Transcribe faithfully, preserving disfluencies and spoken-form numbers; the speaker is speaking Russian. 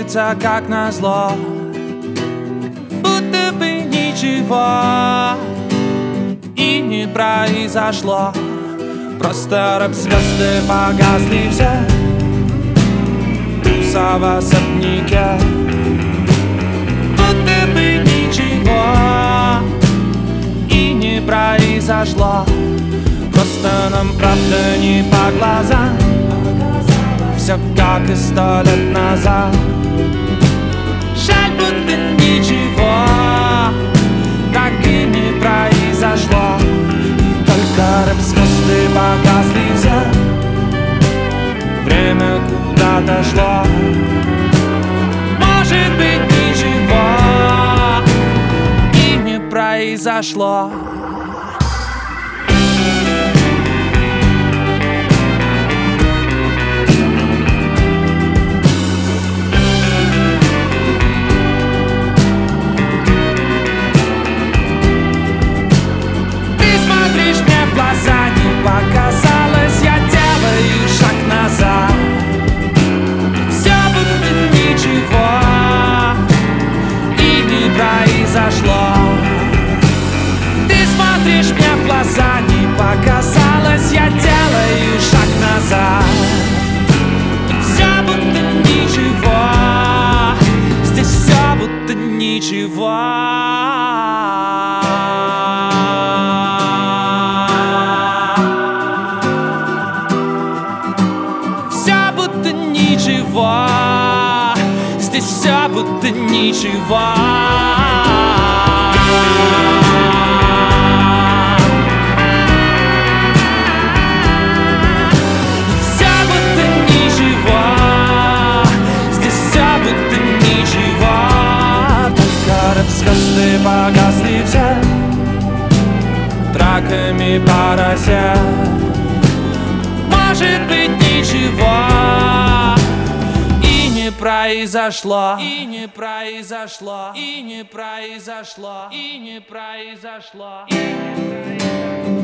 снится, как назло, будто бы ничего и не произошло. Просто рок-звезды погасли все, туса в особняке, будто бы ничего и не произошло. Просто нам правда не по глазам, все как и сто лет назад. Жаль, будто ничего так и не произошло. Только рэп-звезды погасли все, время куда-то шло. Может быть, ничего и не произошло. Показалось, я делаю шаг назад. Все будто ничего и не произошло. Ты смотришь мне в глаза, не показалось, я делаю шаг назад. Все будто ничего, здесь все будто ничего. Ничего, здесь все будто ничего. Все будто ничего, здесь все будто ничего. Только рэп-звезды погасли все, траками по росе. Может быть, ничего произошло, и не произошло, и не произошло, и не произошло, и не произошло.